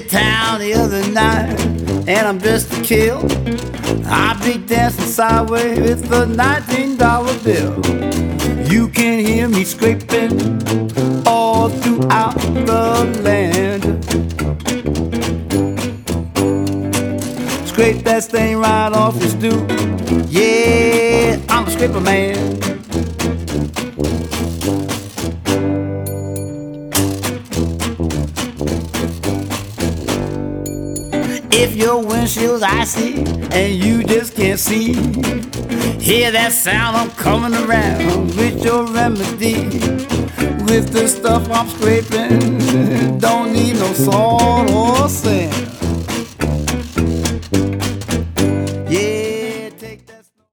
hit town the other night, and I'm dressed to kill. I be dancing sideways with a $19 bill. You can hear me scraping all throughout the land. Scrape that stain right off his dude. Yeah, I'm a scraper man. If your windshield's icy and you just can't see, hear that sound, I'm coming around with your remedy. With the stuff I'm scraping, don't need no salt or sand.